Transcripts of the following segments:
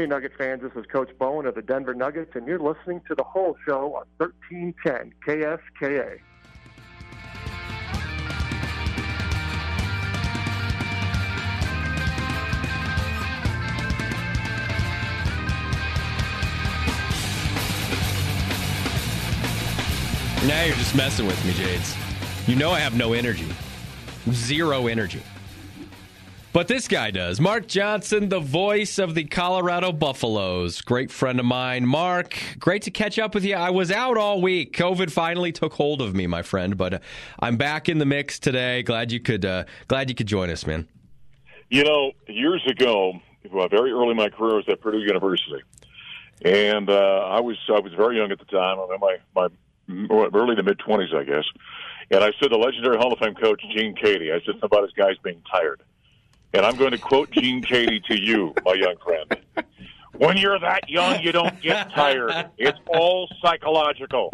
Hey, Nugget fans, this is Coach Bowen of the Denver Nuggets, and you're listening to the whole show on 1310 KSKA. Now you're just messing with me, Jades. You know I have no energy. Zero energy. But this guy does. Mark Johnson, the voice of the Colorado Buffaloes. Great friend of mine. Mark, great to catch up with you. I was out all week. COVID finally took hold of me, my friend. But I'm back in the mix today. Glad you could join us, man. You know, years ago, very early in my career, I was at Purdue University. And I was very young at the time. I was in my early to mid-20s, I guess. And I said the legendary Hall of Fame coach, Gene Cady, I said something about his guys being tired. And I'm going to quote Gene Cady to you, my young friend. When you're that young, you don't get tired. It's all psychological.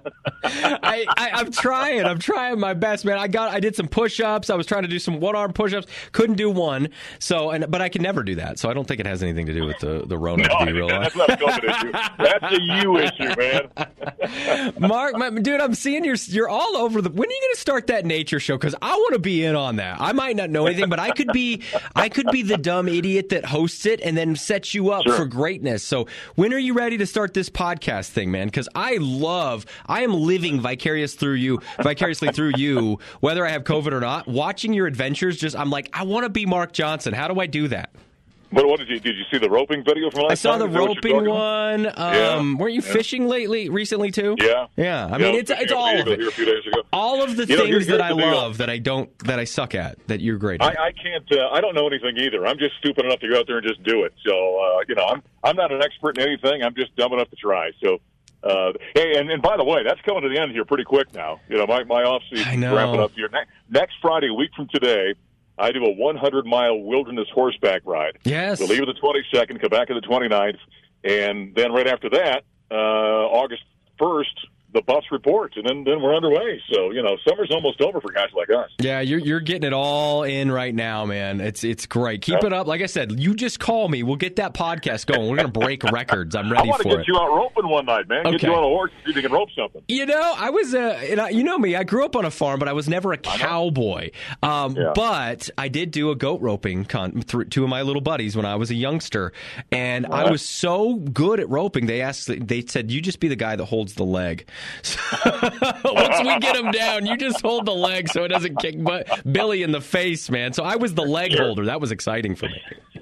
I'm trying my best, man. I did some push-ups. I was trying to do some one-arm push-ups. Couldn't do one. But I can never do that. So I don't think it has anything to do with the Rona. No, to be real that's not a COVID issue. That's a you issue, man. Mark, dude, I'm seeing you're all over the. When are you going to start that nature show? Because I want to be in on that. I might not know anything, but I could be the dumb idiot that hosts it and then sets you up for greatness. So when are you ready to start this podcast thing, man? Because I am living vicariously through you, whether I have COVID or not. Watching your adventures, I'm like, I want to be Mark Johnson. How do I do that? What did you see the roping video from last time? I saw the roping one. Weren't you fishing recently too? Yeah. I mean, it's all of it. Here a few days ago. All of the things that I love that I suck at that you're great at. I can't. I don't know anything either. I'm just stupid enough to go out there and just do it. So I'm not an expert in anything. I'm just dumb enough to try. So. Hey, and by the way, that's coming to the end here pretty quick now. My off season is wrapping up here. Next Friday, a week from today, I do a 100-mile wilderness horseback ride. Yes. We'll leave on the 22nd, come back on the 29th, and then right after that, August 1st, the Buffs report, and then we're underway. So, summer's almost over for guys like us. Yeah, you're getting it all in right now, man. It's great. Keep it up. Like I said, you just call me. We'll get that podcast going. We're going to break records. I'm ready for it. I want to get you out roping one night, man. Okay. Get you on a horse and see if you can rope something. I was, you know me, I grew up on a farm, but I was never a cowboy. But I did do a goat roping through two of my little buddies when I was a youngster, and I was so good at roping, they said, you just be the guy that holds the leg. So once we get him down, you just hold the leg so it doesn't kick Billy in the face, man. So I was the leg holder. That was exciting for me.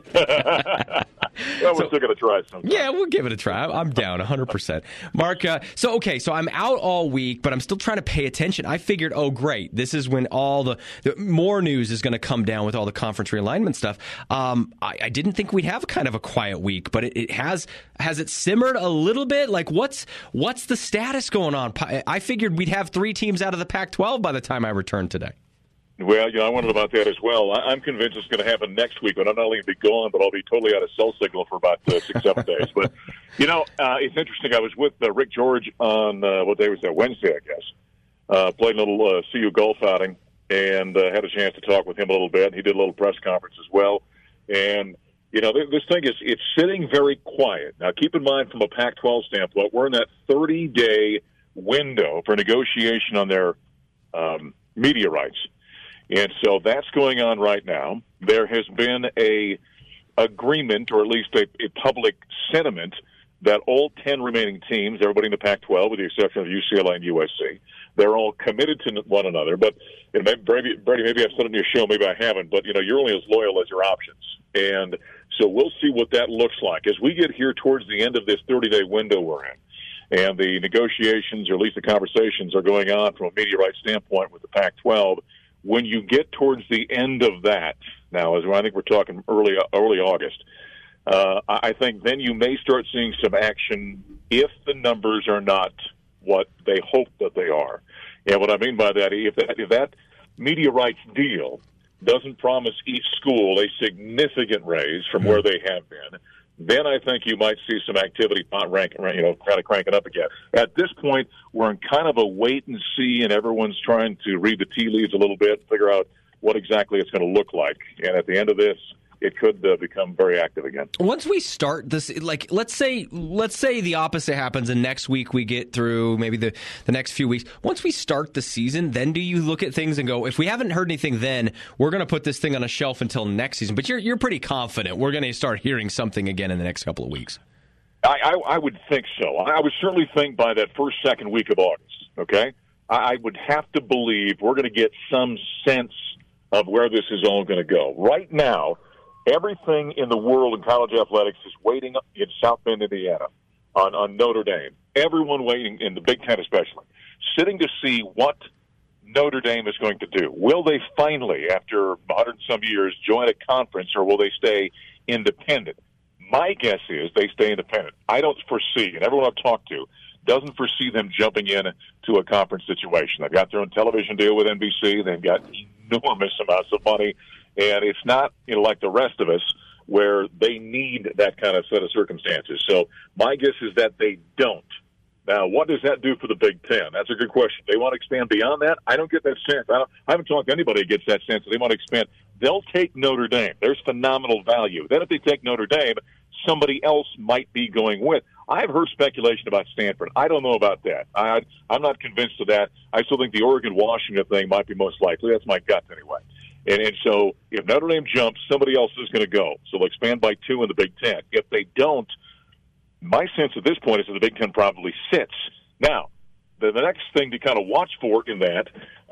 Well, we're still going to try something. Yeah, we'll give it a try. I'm down 100%. Mark, so I'm out all week, but I'm still trying to pay attention. I figured, great, this is when all the more news is going to come down with all the conference realignment stuff. I didn't think we'd have kind of a quiet week, but it has it simmered a little bit? Like, what's the status going on? I figured we'd have 3 teams out of the Pac-12 by the time I return today. Well, I wondered about that as well. I'm convinced it's going to happen next week, but I'm not only going to be gone, but I'll be totally out of cell signal for about 6-7 days. But, it's interesting. I was with Rick George on, what day was that? Wednesday, I guess. Played a little CU golf outing and had a chance to talk with him a little bit. He did a little press conference as well. And, this thing it's sitting very quiet. Now, keep in mind from a Pac-12 standpoint, we're in that 30-day window for negotiation on their media rights. And so that's going on right now. There has been a agreement, or at least a public sentiment, that all 10 remaining teams, everybody in the Pac-12, with the exception of UCLA and USC, they're all committed to one another. But Brady, maybe I've said it in your show, maybe I haven't, but you're only as loyal as your options. And so we'll see what that looks like as we get here towards the end of this 30-day window we're in. And the negotiations, or at least the conversations, are going on from a media rights standpoint with the Pac-12. When you get towards the end of that, now, as I think we're talking early August, I think then you may start seeing some action if the numbers are not what they hope that they are. And what I mean by that, if that media rights deal doesn't promise each school a significant raise from where they have been, then I think you might see some activity kind of cranking up again. At this point, we're in kind of a wait and see, and everyone's trying to read the tea leaves a little bit, figure out what exactly it's going to look like. And at the end of this, it could become very active again. Once we start this, like let's say the opposite happens, and next week we get through maybe the next few weeks. Once we start the season, then do you look at things and go, if we haven't heard anything, then we're going to put this thing on a shelf until next season? But you're pretty confident we're going to start hearing something again in the next couple of weeks. I would think so. I would certainly think by that second week of August. Okay, I would have to believe we're going to get some sense of where this is all going to go. Right now, everything in the world in college athletics is waiting in South Bend, Indiana, on Notre Dame. Everyone waiting, in the Big Ten especially, sitting to see what Notre Dame is going to do. Will they finally, after 100-some years, join a conference, or will they stay independent? My guess is they stay independent. I don't foresee, and everyone I've talked to doesn't foresee them jumping in to a conference situation. They've got their own television deal with NBC. They've got enormous amounts of money, and it's not like the rest of us where they need that kind of set of circumstances. So my guess is that they don't. Now, what does that do for the Big Ten? That's a good question. They want to expand beyond that? I don't get that sense. I haven't talked to anybody who gets that sense that they want to expand. They'll take Notre Dame. There's phenomenal value. Then if they take Notre Dame, somebody else might be going with. I've heard speculation about Stanford. I don't know about that. I'm not convinced of that. I still think the Oregon-Washington thing might be most likely. That's my gut anyway. And so if Notre Dame jumps, somebody else is going to go. So they'll expand by 2 in the Big Ten. If they don't, my sense at this point is that the Big Ten probably sits. Now, the next thing to kind of watch for in that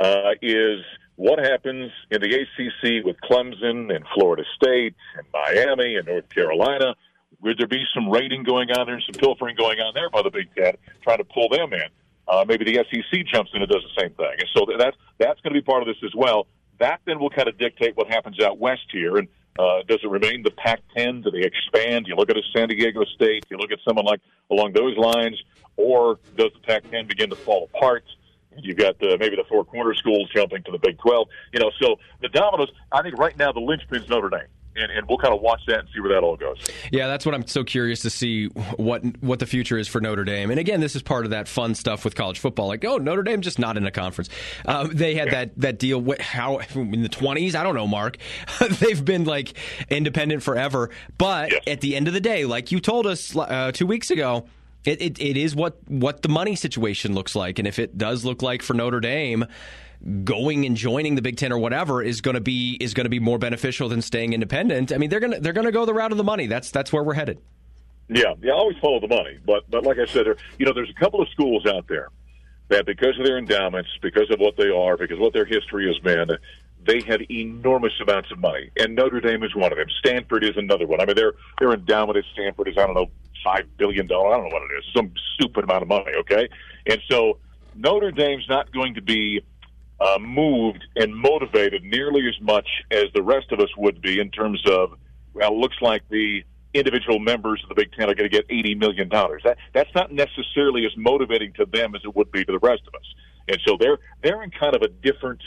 is what happens in the ACC with Clemson and Florida State and Miami and North Carolina. Would there be some raiding going on there and some pilfering going on there by the Big Ten, trying to pull them in? Maybe the SEC jumps in and does the same thing. And so that's going to be part of this as well. That then will kind of dictate what happens out west here. And does it remain the Pac-10? Do they expand? You look at a San Diego State. You look at someone like along those lines. Or does the Pac-10 begin to fall apart? You've got maybe the four corner schools jumping to the Big 12. So the dominoes, I think right now the linchpin's Notre Dame. And we'll kind of watch that and see where that all goes. Yeah, that's what I'm so curious to see what the future is for Notre Dame. And again, this is part of that fun stuff with college football. Like, Notre Dame's just not in a conference. They had that deal how in the 20s. I don't know, Mark. They've been like independent forever. But at the end of the day, like you told us 2 weeks ago, it is what the money situation looks like. And if it does look like for Notre Dame, going and joining the Big Ten or whatever is going to be more beneficial than staying independent. I mean, they're going to go the route of the money. That's where we're headed. Yeah, always follow the money. But like I said, there's a couple of schools out there that because of their endowments, because of what they are, because of what their history has been, they have enormous amounts of money. And Notre Dame is one of them. Stanford is another one. I mean, their endowment at Stanford is, I don't know, $5 billion. I don't know what it is. Some stupid amount of money, okay? And so Notre Dame's not going to be moved and motivated nearly as much as the rest of us would be in terms of, it looks like the individual members of the Big Ten are going to get $80 million. That's not necessarily as motivating to them as it would be to the rest of us. And so they're in kind of a different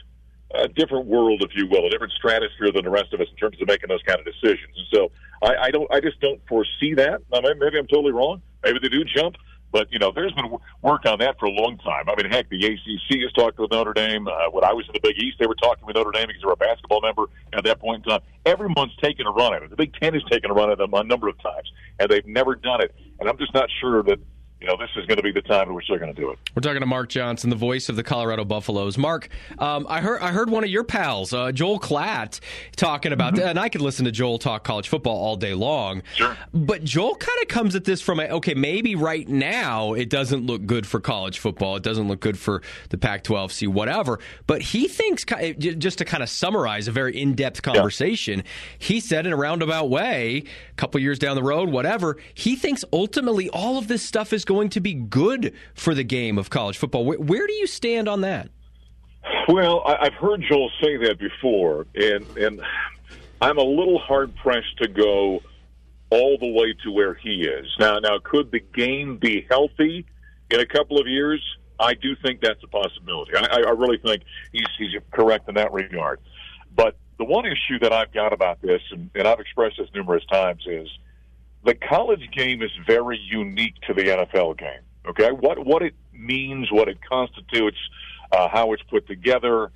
world, if you will, a different stratosphere than the rest of us in terms of making those kind of decisions. And so I just don't foresee that. Maybe I'm totally wrong. Maybe they do jump. But, there's been work on that for a long time. I mean, heck, the ACC has talked with Notre Dame. When I was in the Big East, they were talking with Notre Dame because they were a basketball member at that point in time. Everyone's taken a run at it. The Big Ten has taken a run at them a number of times, and they've never done it. And I'm just not sure that this is going to be the time in which they're going to do it. We're talking to Mark Johnson, the voice of the Colorado Buffaloes. Mark, I heard one of your pals, Joel Klatt, talking about that, and I could listen to Joel talk college football all day long. Sure. But Joel kind of comes at this from maybe right now it doesn't look good for college football. It doesn't look good for the Pac-12, whatever. But he thinks, just to kind of summarize a very in-depth conversation, he said in a roundabout way, a couple years down the road, whatever, he thinks ultimately all of this stuff is going to be good for the game of college football. Where do you stand on that? Well, I've heard Joel say that before, and I'm a little hard-pressed to go all the way to where he is. Now, could the game be healthy in a couple of years? I do think that's a possibility. I really think he's correct in that regard. But the one issue that I've got about this, and I've expressed this numerous times, is the college game is very unique to the NFL game, okay? What it means, what it constitutes, how it's put together,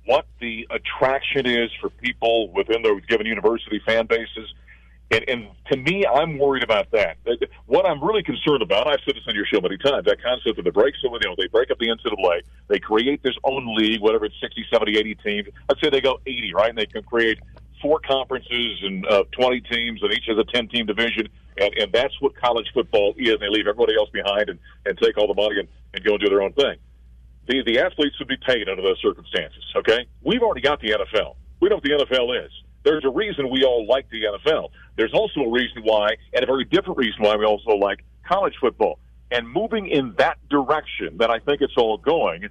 what the attraction is for people within those given university fan bases. And to me, I'm worried about that. What I'm really concerned about, I've said this on your show many times, that concept of the break. So, they break up the NCAA, they create this own league, whatever it's 60, 70, 80 teams. Let's say they go 80, right? And they can create 4 conferences and 20 teams, and each has a 10-team division. And that's what college football is. They leave everybody else behind and take all the money and go and do their own thing. The athletes would be paid under those circumstances, okay? We've already got the NFL. We know what the NFL is. There's a reason we all like the NFL. There's also a reason why, and a very different reason why we also like college football. And moving in that direction that I think it's all going,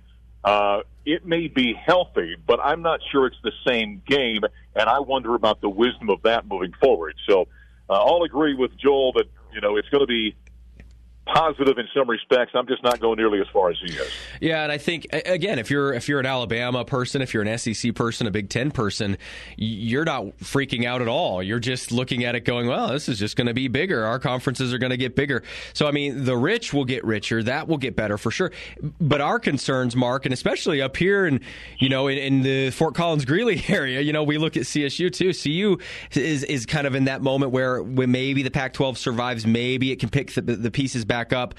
it may be healthy, but I'm not sure it's the same game, and I wonder about the wisdom of that moving forward. So I'll agree with Joel that, it's going to be positive in some respects. I'm just not going nearly as far as he is. Yeah, and I think, again, if you're an Alabama person, if you're an SEC person, a Big Ten person, you're not freaking out at all. You're just looking at it going, well, this is just going to be bigger. Our conferences are going to get bigger. So, I mean, the rich will get richer. That will get better for sure. But our concerns, Mark, and especially up here in the Fort Collins Greeley area, we look at CSU too. CU is kind of in that moment where maybe the Pac-12 survives, maybe it can pick the pieces back up,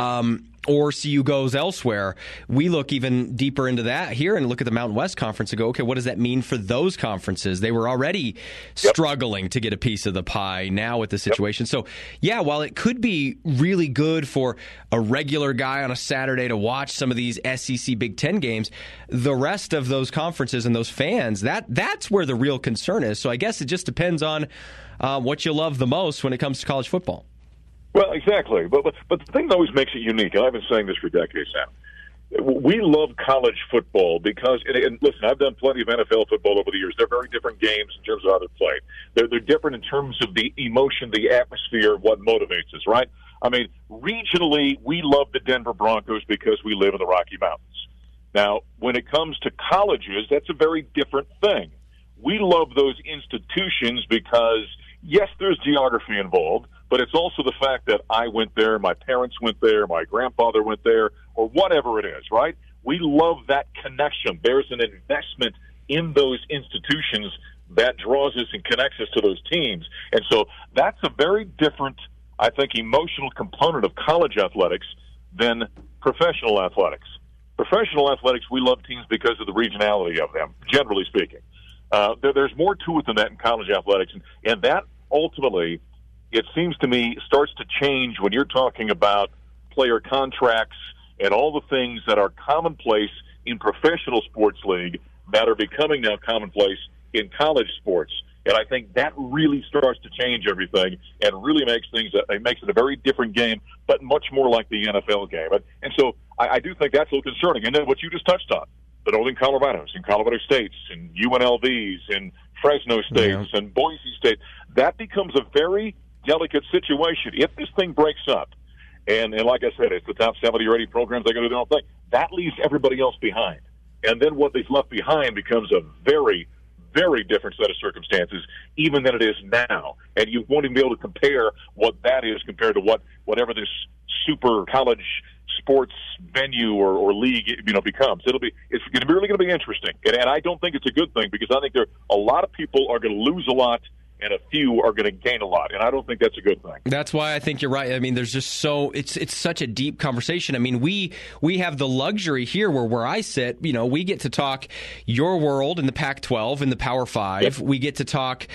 or CU goes elsewhere. We look even deeper into that here and look at the Mountain West Conference and go, okay, what does that mean for those conferences? They were already struggling to get a piece of the pie now with the situation. So, yeah, while it could be really good for a regular guy on a Saturday to watch some of these SEC Big Ten games, the rest of those conferences and those fans, that's where the real concern is. So I guess it just depends on what you love the most when it comes to college football. Well, exactly. But the thing that always makes it unique, and I've been saying this for decades now, we love college football because, and listen, I've done plenty of NFL football over the years. They're very different games in terms of how they're played. They're different in terms of the emotion, the atmosphere, what motivates us, right? I mean, regionally, we love the Denver Broncos because we live in the Rocky Mountains. Now, when it comes to colleges, that's a very different thing. We love those institutions because, yes, there's geography involved, but it's also the fact that I went there, my parents went there, my grandfather went there, or whatever it is, right? We love that connection. There's an investment in those institutions that draws us and connects us to those teams. And so that's a very different, I think, emotional component of college athletics than professional athletics. Professional athletics, we love teams because of the regionality of them, generally speaking. There's more to it than that in college athletics, and that ultimately, it seems to me, starts to change when you're talking about player contracts and all the things that are commonplace in professional sports league that are becoming now commonplace in college sports. And I think that really starts to change everything and really makes it a very different game, but much more like the NFL game. And so I do think that's a little concerning. And then what you just touched on, the Northern Colorados and Colorado States and UNLVs and Fresno States and Boise State, that becomes a very delicate situation. If this thing breaks up, and like I said, it's the top 70 or 80 programs, they're going to do their own thing, that leaves everybody else behind. And then what they've left behind becomes a very, very different set of circumstances, even than it is now. And you won't even be able to compare what that is compared to whatever this super college sports venue or league becomes. It's really going to be interesting. And I don't think it's a good thing because I think a lot of people are going to lose a lot and a few are going to gain a lot. And I don't think that's a good thing. That's why I think you're right. I mean, there's just it's such a deep conversation. I mean, we have the luxury here where I sit, we get to talk your world in the Pac-12 in the Power 5. Yep. We get to talk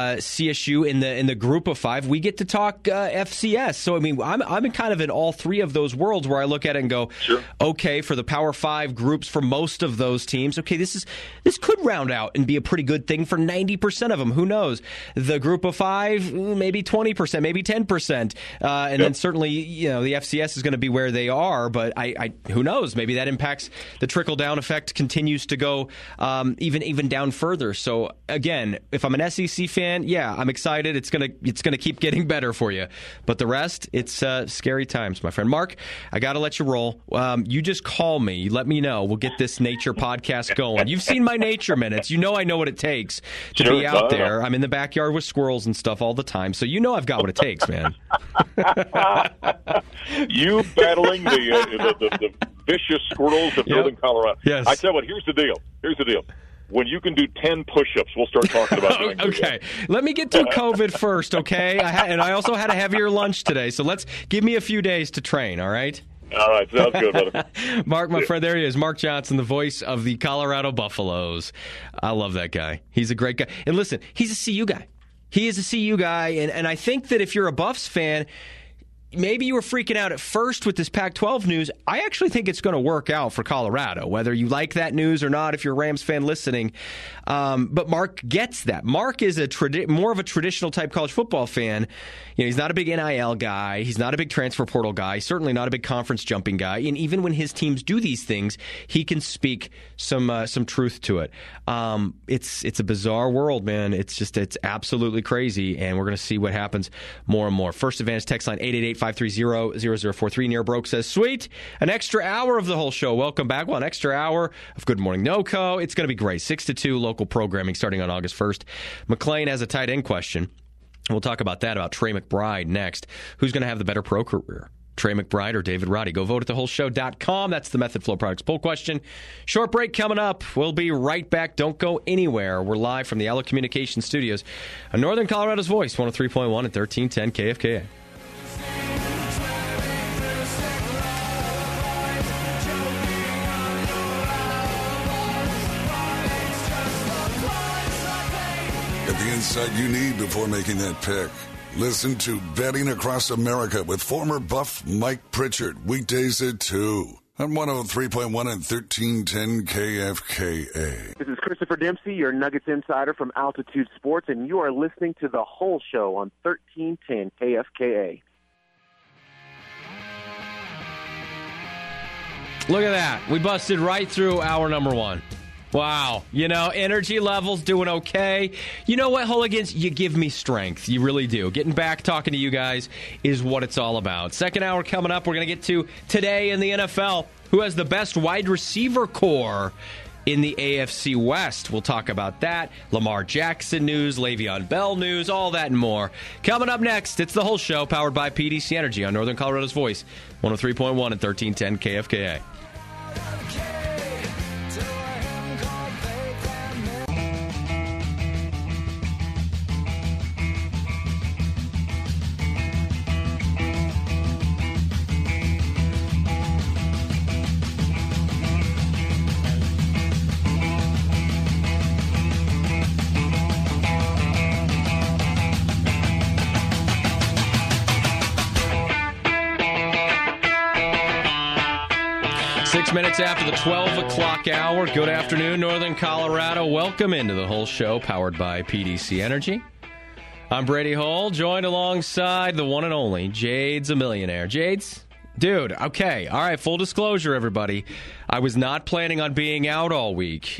CSU in the Group of 5. We get to talk FCS. So, I mean, I'm kind of in all three of those worlds where I look at it and go, sure, okay, for the Power 5 groups for most of those teams, okay, this could round out and be a pretty good thing for 90% of them. Who knows? The Group of 5, maybe 20%, maybe 10%. And then certainly, the FCS is going to be where they are, but I who knows? Maybe that impacts the trickle-down effect continues to go even down further. So, again, if I'm an SEC fan, yeah, I'm excited. It's gonna keep getting better for you. But the rest, it's scary times, my friend. Mark, I got to let you roll. You just call me. You let me know. We'll get this nature podcast going. You've seen my nature minutes. I know what it takes to be out there. I'm in the backyard with squirrels and stuff all the time, so I've got what it takes, man. You battling the vicious squirrels of Northern Colorado. Yes. I tell you what, here's the deal. when you can do 10 push-ups, we'll start talking about doing Okay. Let me get through COVID first, okay? And I also had a heavier lunch today, so give me a few days to train, all right? All right, sounds good, brother. Mark, my friend, there he is. Mark Johnson, the voice of the Colorado Buffaloes. I love that guy. He's a great guy. And listen, he's a CU guy. He is a CU guy, and I think that if you're a Buffs fan, maybe you were freaking out at first with this Pac-12 news. I actually think it's going to work out for Colorado, whether you like that news or not, if you're a Rams fan listening. But Mark gets that. Mark is more of a traditional type college football fan. You know, he's not a big NIL guy. He's not a big transfer portal guy. He's certainly not a big conference jumping guy. And even when his teams do these things, he can speak some truth to it. It's a bizarre world, man. It's absolutely crazy, and we're going to see what happens more and more. First Advantage text line 888-530-0043. Near Broke says, sweet, an extra hour of the whole show. Welcome back. Well, an extra hour of Good Morning NoCo. It's going to be great. 6 to 2 local programming starting on August 1st. McLean has a tight end question. We'll talk about that, about Trey McBride next. Who's going to have the better pro career? Trey McBride or David Roddy? Go vote at thewholeshow.com. That's the Method Flow Products poll question. Short break coming up. We'll be right back. Don't go anywhere. We're live from the Allo Communications Studios on Northern Colorado's Voice, 103.1 and 1310 KFKA. The insight you need before making that pick. Listen to Betting Across America with former Buff Mike Pritchard, weekdays at 2 on 103.1 and 1310 KFKA. This is Christopher Dempsey, your Nuggets insider from Altitude Sports, and you are listening to The Whole Show on 1310 KFKA. Look at that. We busted right through hour number one. Wow. You know, energy levels doing okay. You know what, Hooligans? You give me strength. You really do. Getting back talking to you guys is what it's all about. Second hour coming up. We're going to get to today in the NFL. Who has the best wide receiver core in the AFC West? We'll talk about that. Lamar Jackson news, Le'Veon Bell news, all that and more. Coming up next, it's The Whole Show, powered by PDC Energy on Northern Colorado's Voice, 103.1 and 1310 KFKA. 6 minutes after the 12 o'clock hour. Good afternoon, Northern Colorado. Welcome into The Whole Show, powered by PDC Energy. I'm Brady Hull, joined alongside the one and only Jade's a Millionaire. Jade's? Dude, okay. All right, full disclosure, everybody. I was not planning on being out all week.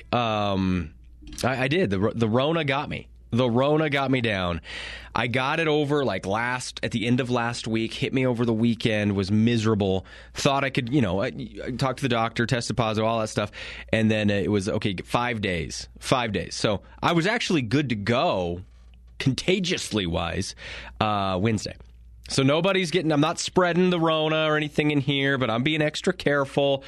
I did. The Rona got me. The Rona got me down. I got it over at the end of last week, hit me over the weekend, was miserable. Thought I could, I talked to the doctor, tested positive, all that stuff. And then it was, 5 days. 5 days. So I was actually good to go, contagiously wise, Wednesday. So I'm not spreading the Rona or anything in here, but I'm being extra careful.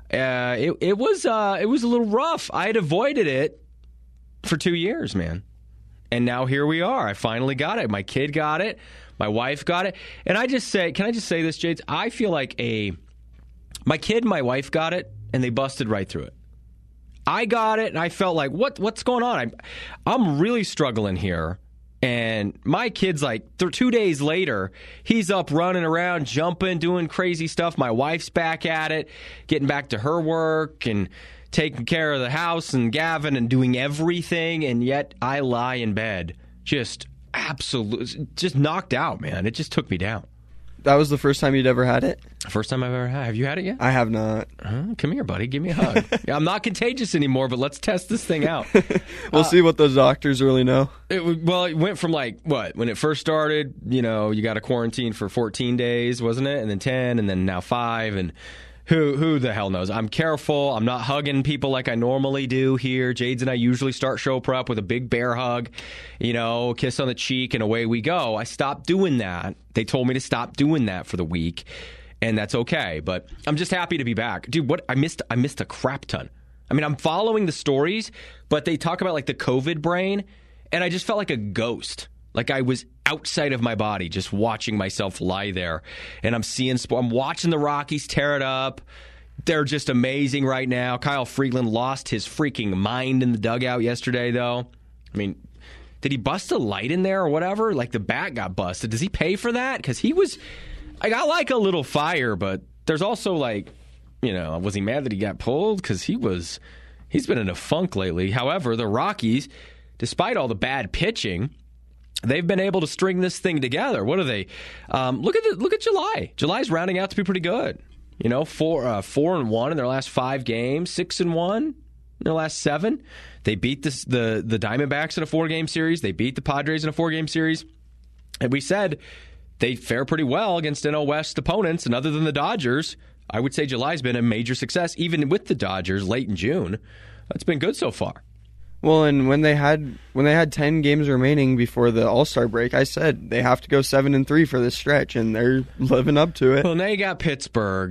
It was a little rough. I had avoided it for 2 years, man. And now here we are. I finally got it. My kid got it. My wife got it. And can I just say this, Jades? I feel like my kid and my wife got it, and they busted right through it. I got it, and I felt like, what's going on? I'm really struggling here. And my kid's 2 days later, he's up running around, jumping, doing crazy stuff. My wife's back at it, getting back to her work and taking care of the house and Gavin and doing everything. And yet I lie in bed just knocked out, man. It just took me down. That was the first time you'd ever had it? First time I've ever had. Have you had it yet? I have not. Come here, buddy. Give me a hug. I'm not contagious anymore, but let's test this thing out. We'll see what those doctors really know. It went from when it first started, you got a quarantine for 14 days, wasn't it? And then 10, and then now 5, and who the hell knows? I'm careful. I'm not hugging people like I normally do here. Jades and I usually start show prep with a big bear hug, kiss on the cheek, and away we go. I stopped doing that. They told me to stop doing that for the week, and that's okay. But I'm just happy to be back. Dude, what I missed a crap ton. I mean, I'm following the stories, but they talk about like the COVID brain, and I just felt like a ghost. Like I was outside of my body, just watching myself lie there. And I'm watching the Rockies tear it up. They're just amazing right now. Kyle Freeland lost his freaking mind in the dugout yesterday, though. I mean, did he bust a light in there or whatever? Like the bat got busted. Does he pay for that? Because he was, I got like a little fire, but there's also like, was he mad that he got pulled? Because he's been in a funk lately. However, the Rockies, despite all the bad pitching, they've been able to string this thing together. What are they? Look at July. July's rounding out to be pretty good. 4-1 in their last 5 games, 6-1 in their last 7. They beat the Diamondbacks in a 4-game series. They beat the Padres in a 4-game series. And we said they fare pretty well against NL West opponents. And other than the Dodgers, I would say July's been a major success, even with the Dodgers late in June. It's been good so far. Well, and when they had 10 games remaining before the All-Star break, I said they have to go 7-3 for this stretch, and they're living up to it. Well, now you got Pittsburgh,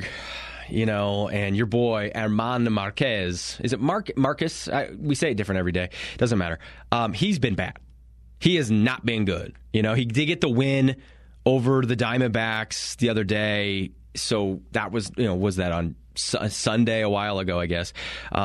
and your boy Armando Marquez. Is it Marcus? We say it different every day. Doesn't matter. He's been bad. He has not been good. He did get the win over the Diamondbacks the other day. So that was that on Sunday a while ago, I guess.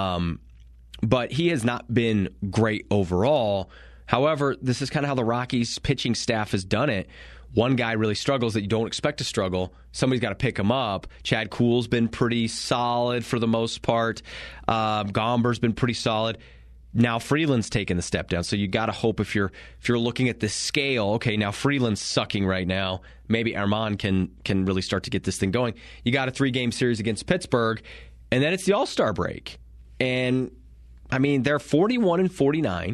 But he has not been great overall. However, this is kind of how the Rockies pitching staff has done it. One guy really struggles that you don't expect to struggle. Somebody's got to pick him up. Chad Kuhl's been pretty solid for the most part. Gomber's been pretty solid. Now Freeland's taken the step down. So you got to hope if you're looking at this scale, okay, now Freeland's sucking right now. Maybe Armand can really start to get this thing going. You got a 3-game series against Pittsburgh, and then it's the All-Star break. And I mean, they're 41-49.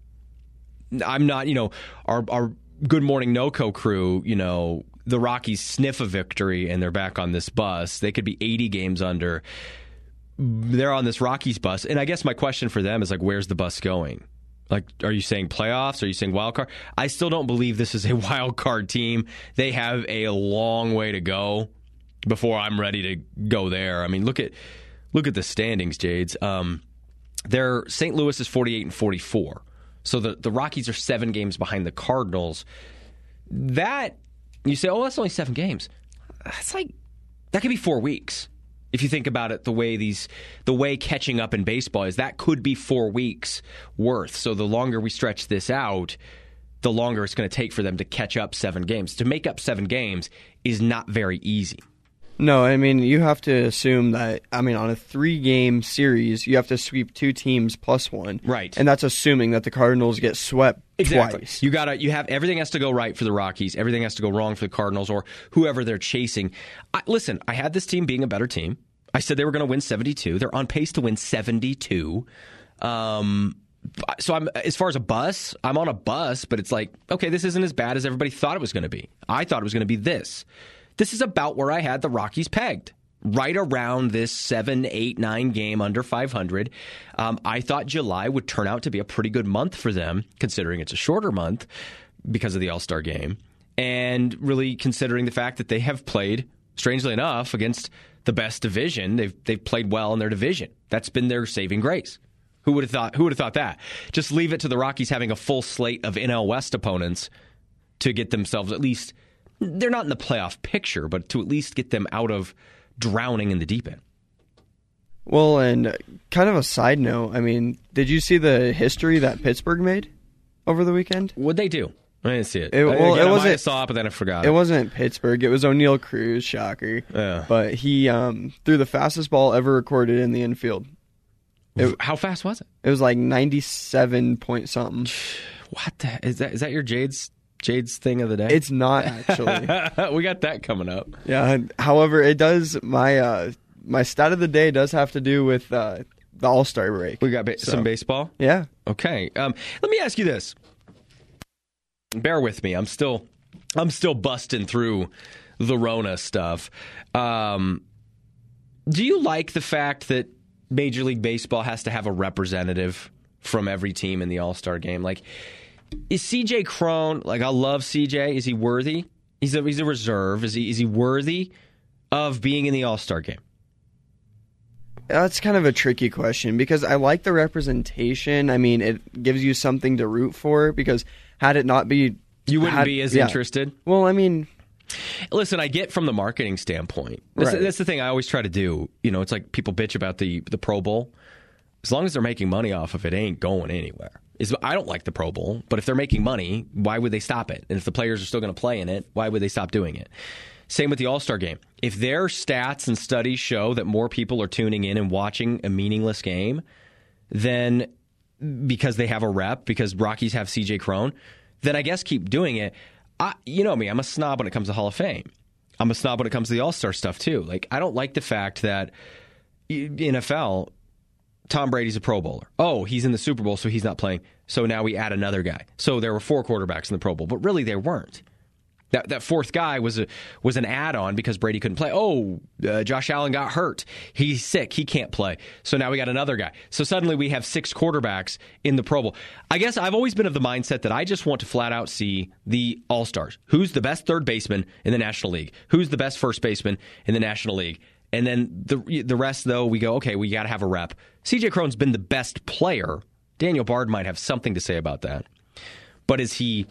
I'm not, our Good Morning NoCo crew, the Rockies sniff a victory and they're back on this bus. They could be 80 games under. They're on this Rockies bus. And I guess my question for them is like, where's the bus going? Like, are you saying playoffs? Are you saying wild card? I still don't believe this is a wild card team. They have a long way to go before I'm ready to go there. I mean, look at the standings, Jades. St. Louis is 48-44. So the Rockies are 7 games behind the Cardinals. That, you say, that's only 7 games. That's like, that could be 4 weeks. If you think about it, the way catching up in baseball is, that could be 4 weeks worth. So the longer we stretch this out, the longer it's going to take for them to catch up 7 games. To make up 7 games is not very easy. No, I mean, you have to assume that, on a 3-game series, you have to sweep 2 teams plus 1. Right. And that's assuming that the Cardinals get swept twice. You have everything has to go right for the Rockies. Everything has to go wrong for the Cardinals or whoever they're chasing. Listen, I had this team being a better team. I said they were going to win 72. They're on pace to win 72. So as far as a bus, I'm on a bus, but it's like, okay, this isn't as bad as everybody thought it was going to be. I thought it was going to be this. This is about where I had the Rockies pegged, right around this 7, 8, 9 game under 500. I thought July would turn out to be a pretty good month for them, considering it's a shorter month because of the All-Star game, and really considering the fact that they have played, strangely enough, against the best division. They've played well in their division. That's been their saving grace. Who would have thought that? Just leave it to the Rockies having a full slate of NL West opponents to get themselves at least. They're not in the playoff picture, but to at least get them out of drowning in the deep end. Well, and kind of a side note, did you see the history that Pittsburgh made over the weekend? What'd they do? I didn't see it. It wasn't. I saw it, but then I forgot. It wasn't Pittsburgh. It was O'Neal Cruz. Shocker. Yeah. But he threw the fastest ball ever recorded in the infield. How fast was it? It was like 97 point something. What the? Is that your Jade's thing of the day? It's not, actually. We got that coming up. Yeah. However, it does. My stat of the day does have to do with the All-Star break. We got some baseball? Yeah. Okay. Let me ask you this. Bear with me. I'm still busting through the Rona stuff. Do you like the fact that Major League Baseball has to have a representative from every team in the All-Star game? Like, is CJ Cron, like, I love CJ. Is he worthy? He's a reserve. Is he worthy of being in the All-Star game? That's kind of a tricky question because I like the representation. I mean, it gives you something to root for because had it not be... You wouldn't be as interested? Well, I mean... Listen, I get from the marketing standpoint. That's the thing I always try to do. You know, it's like people bitch about the Pro Bowl. As long as they're making money off of it, it ain't going anywhere. I don't like the Pro Bowl, but if they're making money, why would they stop it? And if the players are still going to play in it, why would they stop doing it? Same with the All-Star game. If their stats and studies show that more people are tuning in and watching a meaningless game, then because they have a rep, because Rockies have C.J. Cron, then I guess keep doing it. You know me, I'm a snob when it comes to Hall of Fame. I'm a snob when it comes to the All-Star stuff, too. Like, I don't like the fact that NFL, Tom Brady's a Pro Bowler. Oh, he's in the Super Bowl, so he's not playing. So now we add another guy. So there were 4 quarterbacks in the Pro Bowl, but really there weren't. That fourth guy was an add-on because Brady couldn't play. Oh, Josh Allen got hurt. He's sick. He can't play. So now we got another guy. So suddenly we have 6 quarterbacks in the Pro Bowl. I guess I've always been of the mindset that I just want to flat out see the All-Stars. Who's the best third baseman in the National League? Who's the best first baseman in the National League? And then the rest, though, we go, okay, we got to have a rep. C.J. Cron's been the best player. Daniel Bard might have something to say about that. But is he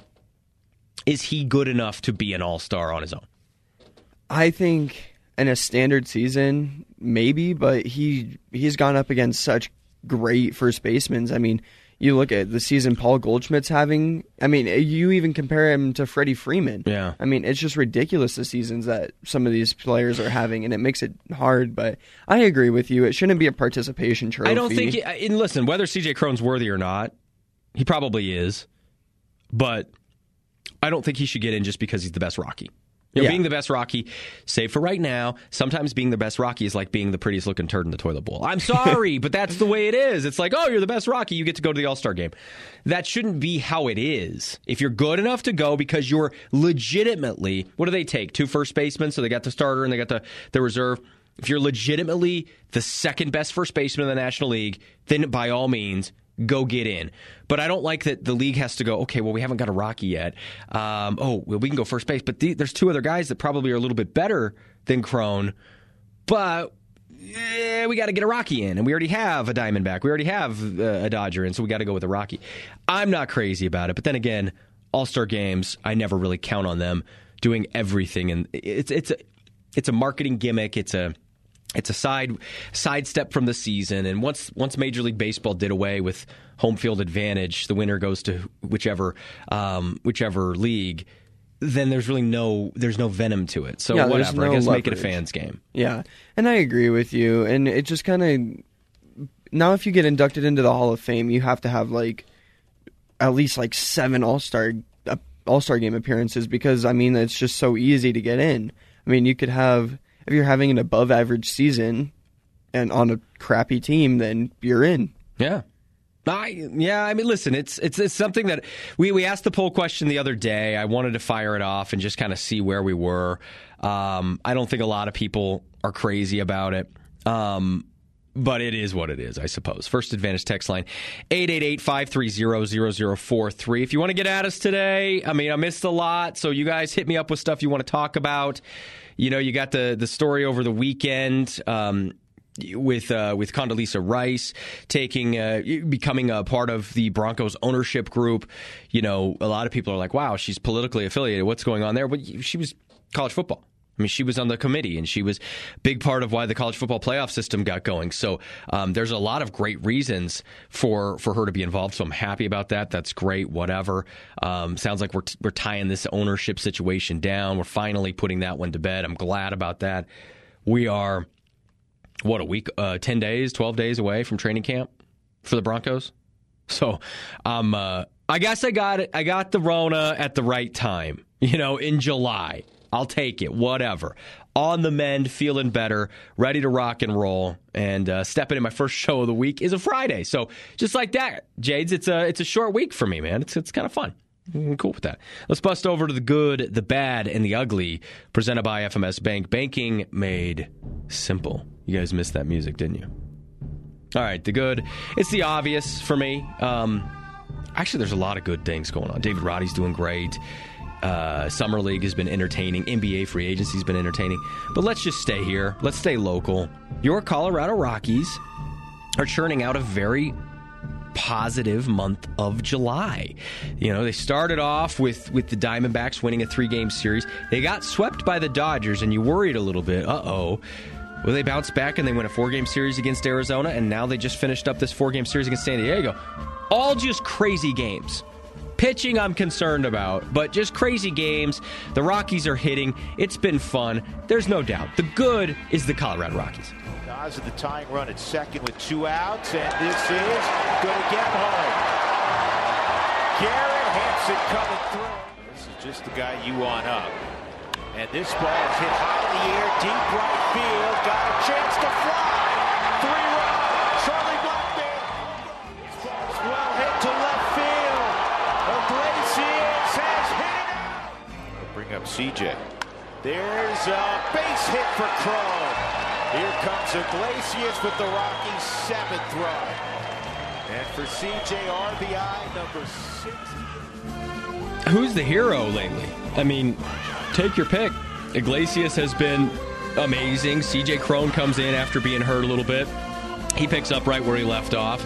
good enough to be an all-star on his own? I think in a standard season, maybe, but he's gone up against such great first basemen. I mean, you look at the season Paul Goldschmidt's having. I mean, you even compare him to Freddie Freeman. Yeah. I mean, it's just ridiculous the seasons that some of these players are having, and it makes it hard. But I agree with you. It shouldn't be a participation trophy. I don't think... And listen, whether C.J. Cron's worthy or not, he probably is. But I don't think he should get in just because he's the best Rocky. Being the best Rocky, save for right now, sometimes being the best Rocky is like being the prettiest looking turd in the toilet bowl. I'm sorry, but that's the way it is. It's like, oh, you're the best Rocky, you get to go to the All-Star game. That shouldn't be how it is. If you're good enough to go because you're legitimately, what do they take? 2 first basemen, so they got the starter and they got the reserve. If you're legitimately the second best first baseman in the National League, then by all means, go get in. But I don't like that the league has to go, okay, well, we haven't got a Rocky yet. We can go first base. But there's 2 other guys that probably are a little bit better than Cron. But we got to get a Rocky in. And we already have a Diamondback. We already have a Dodger in, so we got to go with a Rocky. I'm not crazy about it. But then again, All-Star games, I never really count on them doing everything. And it's a marketing gimmick. It's a sidestep from the season, and once Major League Baseball did away with home field advantage, the winner goes to whichever league. Then there's no venom to it. So whatever, I guess make it a fans game. Yeah, and I agree with you. And it just kind of now, if you get inducted into the Hall of Fame, you have to have at least 7 All-Star game appearances because I mean it's just so easy to get in. I mean you could have. If you're having an above-average season and on a crappy team, then you're in. Yeah. I mean, listen, it's something that we asked the poll question the other day. I wanted to fire it off and just kind of see where we were. I don't think a lot of people are crazy about it. But it is what it is, I suppose. First Advantage text line, 888-530-0043. If you want to get at us today, I mean, I missed a lot, so you guys hit me up with stuff you want to talk about. You know, you got the story over the weekend with Condoleezza Rice becoming a part of the Broncos ownership group. You know, a lot of people are like, wow, she's politically affiliated. What's going on there? But she was college football. I mean, she was on the committee, and she was a big part of why the college football playoff system got going. So there's a lot of great reasons for her to be involved. So I'm happy about that. That's great, whatever. Sounds like we're tying this ownership situation down. We're finally putting that one to bed. I'm glad about that. We are, a week, 10 days, 12 days away from training camp for the Broncos. So I guess I got it. I got the Rona at the right time, in July. I'll take it, whatever. On the mend, feeling better, ready to rock and roll, and stepping in my first show of the week is a Friday. So just like that, Jades, it's a short week for me, man. It's kind of fun. I'm cool with that. Let's bust over to the good, the bad, and the ugly, presented by FMS Bank. Banking made simple. You guys missed that music, didn't you? All right, the good. It's the obvious for me. Actually, there's a lot of good things going on. David Roddy's doing great. Summer League has been entertaining. NBA free agency has been entertaining. But let's just stay here. Let's stay local. Your Colorado Rockies are churning out a very positive month of July. They started off with the Diamondbacks winning a 3-game series. They got swept by the Dodgers, and you worried a little bit. Well, they bounced back and they win a 4-game series against Arizona, and now they just finished up this 4-game series against San Diego. All just crazy games. Pitching I'm concerned about, but just crazy games. The Rockies are hitting. It's been fun. There's no doubt. The good is the Colorado Rockies. Of the tying run at second with 2 outs, and this is going to get home. Garrett Hampson coming through. This is just the guy you want up. And this ball is hit high in the air, deep right field. Got a chance to fly. 3-run. Charlie Blackmon. This ball's well hit to left field. Iglesias has hit it out. We'll bring up CJ. There's a base hit for Crow. Here comes Iglesias with the Rockies' 7th run. And for CJ, RBI number 6. Who's the hero lately? I mean, take your pick. Iglesias has been amazing. CJ Cron comes in after being hurt a little bit. He picks up right where he left off.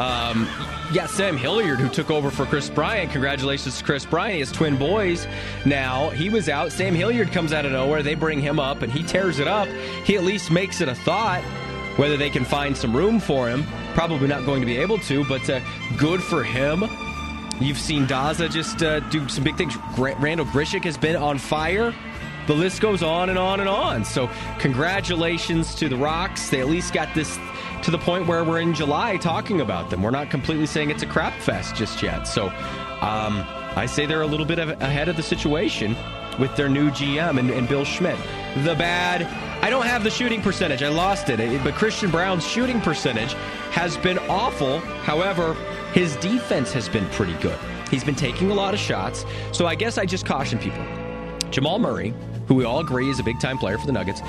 Sam Hilliard, who took over for Chris Bryant. Congratulations to Chris Bryant. He has twin boys now. He was out. Sam Hilliard comes out of nowhere. They bring him up, and he tears it up. He at least makes it a thought. Whether they can find some room for him, probably not going to be able to, but good for him. You've seen Daza just do some big things. Randall Grichuk has been on fire. The list goes on and on and on. So congratulations to the Rocks. They at least got this to the point where we're in July talking about them. We're not completely saying it's a crap fest just yet. So I say they're a little bit ahead of the situation with their new GM and Bill Schmidt. The bad, I don't have the shooting percentage. I lost it. But Christian Brown's shooting percentage has been awful. However, his defense has been pretty good. He's been taking a lot of shots. So I guess I just caution people. Jamal Murray, who we all agree is a big-time player for the Nuggets,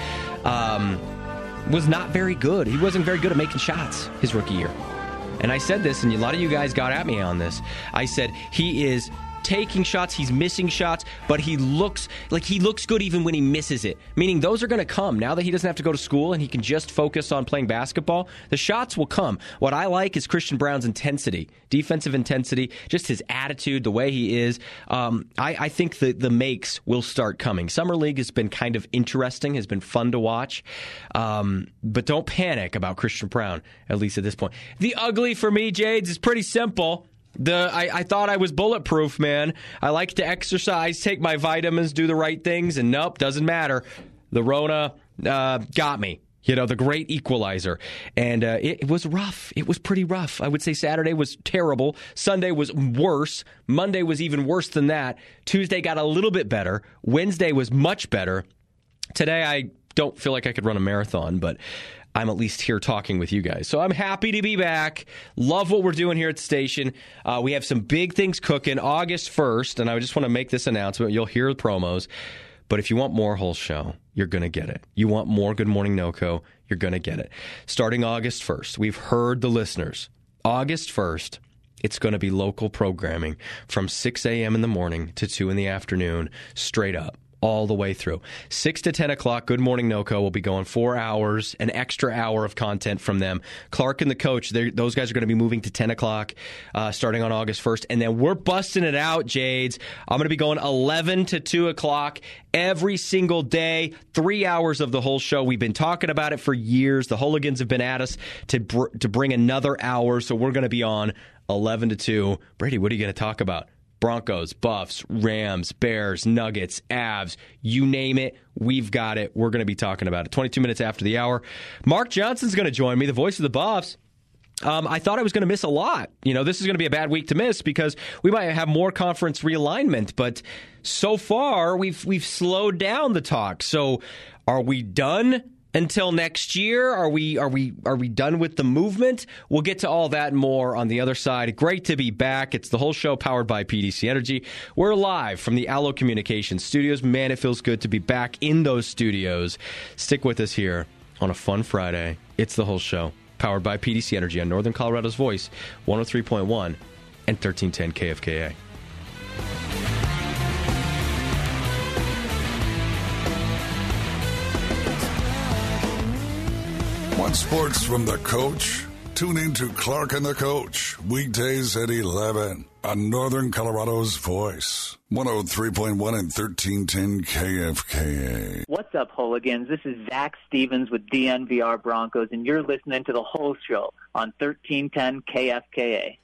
was not very good. He wasn't very good at making shots his rookie year. And I said this, and a lot of you guys got at me on this. I said he is taking shots, he's missing shots, but he looks good even when he misses it. Meaning those are going to come. Now that he doesn't have to go to school and he can just focus on playing basketball, the shots will come. What I like is Christian Brown's intensity, defensive intensity, just his attitude, the way he is. I think the makes will start coming. Summer League has been kind of interesting, has been fun to watch. But don't panic about Christian Brown, at least at this point. The ugly for me, Jades, is pretty simple. I thought I was bulletproof, man. I like to exercise, take my vitamins, do the right things, and nope, doesn't matter. The Rona got me. The great equalizer. And it was rough. It was pretty rough. I would say Saturday was terrible. Sunday was worse. Monday was even worse than that. Tuesday got a little bit better. Wednesday was much better. Today, I don't feel like I could run a marathon, but I'm at least here talking with you guys. So I'm happy to be back. Love what we're doing here at the station. We have some big things cooking August 1st, and I just want to make this announcement. You'll hear the promos. But if you want more whole show, you're going to get it. You want more Good Morning NoCo, you're going to get it. Starting August 1st, we've heard the listeners. August 1st, it's going to be local programming from 6 a.m. in the morning to 2 in the afternoon, straight up. All the way through. 6 to 10 o'clock, Good Morning NoCo will be going 4 hours, an extra hour of content from them. Clark and the coach, those guys are going to be moving to 10 o'clock starting on August 1st. And then we're busting it out, Jades. I'm going to be going 11 to 2 o'clock every single day, 3 hours of the whole show. We've been talking about it for years. The Hooligans have been at us to bring another hour, so we're going to be on 11 to 2. Brady, what are you going to talk about? Broncos, Buffs, Rams, Bears, Nuggets, Avs, you name it, we've got it. We're going to be talking about it. 22 minutes after the hour. Mark Johnson's going to join me, the voice of the Buffs. I thought I was going to miss a lot. This is going to be a bad week to miss because we might have more conference realignment. But so far, we've slowed down the talk. So are we done until next year? Are we done with the movement? We'll get to all that and more on the other side. Great to be back. It's the whole show powered by PDC Energy. We're live from the Allo Communications studios. Man, it feels good to be back in those studios. Stick with us here on a fun Friday. It's the whole show powered by PDC Energy on Northern Colorado's Voice, 103.1 and 1310 KFKA. Want sports from the coach? Tune in to Clark and the Coach, weekdays at 11 on Northern Colorado's Voice, 103.1 and 1310 KFKA. What's up, hooligans? This is Zach Stevens with DNVR Broncos, and you're listening to The Whole Show on 1310 KFKA.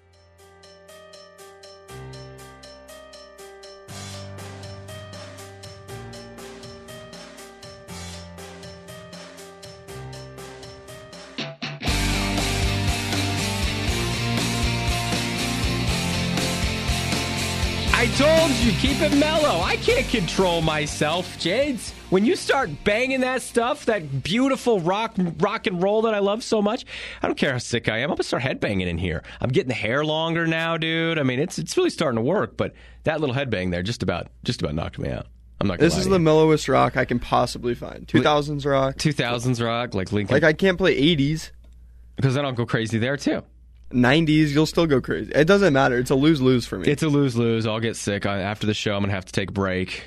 I told you, keep it mellow. I can't control myself, Jades. When you start banging that stuff, that beautiful rock and roll that I love so much, I don't care how sick I am. I'm going to start headbanging in here. I'm getting the hair longer now, dude. I mean, it's really starting to work, but that little headbang there just about knocked me out. I'm not gonna This is the mellowest rock I can possibly find. 2000s rock. 2000s rock, like Lincoln. Like, I can't play 80s. Because then I'll go crazy there, too. 90s, you'll still go crazy. It doesn't matter. It's a lose-lose for me. It's a lose-lose. I'll get sick. After the show, I'm going to have to take a break.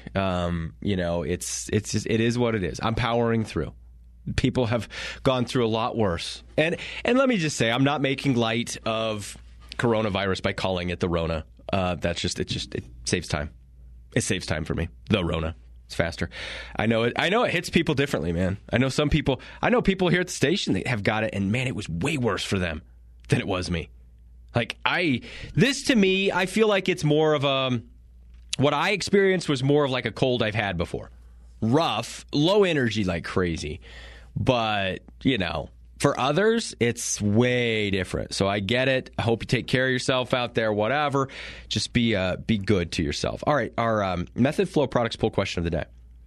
It is what it is. I'm powering through. People have gone through a lot worse. And let me just say, I'm not making light of coronavirus by calling it the Rona. It saves time. It saves time for me. The Rona. It's faster. I know it hits people differently, man. I know people here at the station that have got it, and man, it was way worse for them than it was me. This to me, I feel like it's more of what I experienced was more of like a cold I've had before. Rough, low energy like crazy. But, for others, it's way different. So I get it. I hope you take care of yourself out there, whatever. Just be good to yourself. All right, our Method Flow Products poll question of the day.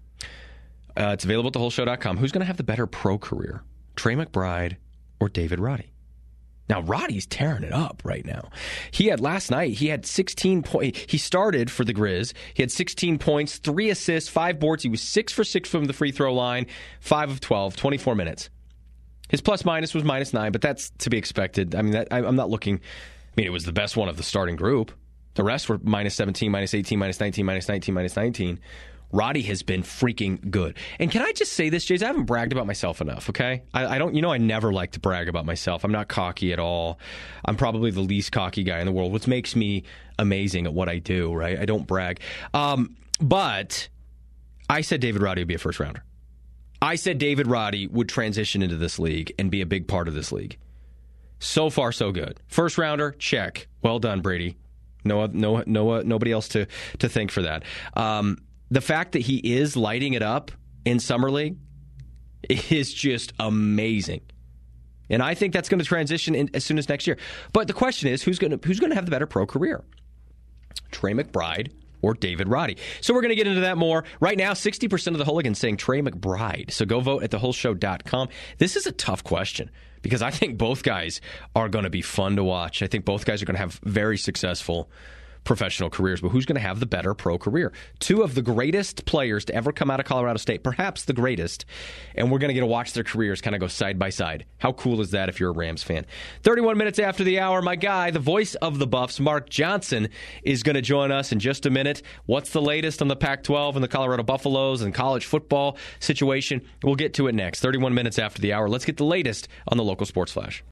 It's available at thewholeshow.com. Who's going to have the better pro career? Trey McBride or David Roddy? Now, Roddy's tearing it up right now. Last night, he had 16 points. He started for the Grizz. He had 16 points, 3 assists, 5 boards. He was 6 for 6 from the free throw line, 5 of 12, 24 minutes. His plus-minus was -9, but that's to be expected. I mean, I'm not looking. I mean, it was the best one of the starting group. The rest were -17, -18, -19, -19, -19. Roddy has been freaking good. And can I just say this, Jays? I haven't bragged about myself enough, okay? I don't, I never like to brag about myself. I'm not cocky at all. I'm probably the least cocky guy in the world, which makes me amazing at what I do, right? I don't brag. But I said David Roddy would be a first rounder. I said David Roddy would transition into this league and be a big part of this league. So far, so good. First rounder, check. Well done, Brady. Nobody else to thank for that. The fact that he is lighting it up in Summer League is just amazing. And I think that's going to transition in as soon as next year. But the question is, who's going to have the better pro career? Trey McBride or David Roddy? So we're going to get into that more. Right now, 60% of the hooligans saying Trey McBride. So go vote at thewholeshow.com. This is a tough question because I think both guys are going to be fun to watch. I think both guys are going to have very successful professional careers, but who's going to have the better pro career? Two of the greatest players to ever come out of Colorado State, perhaps the greatest, and we're going to get to watch their careers kind of go side by side. How cool is that if you're a Rams fan? 31 minutes after the hour, my guy, the voice of the Buffs, Mark Johnson, is going to join us in just a minute. What's the latest on the Pac-12 and the Colorado Buffaloes and college football situation? We'll get to it next. 31 minutes after the hour. Let's get the latest on the local sports flash.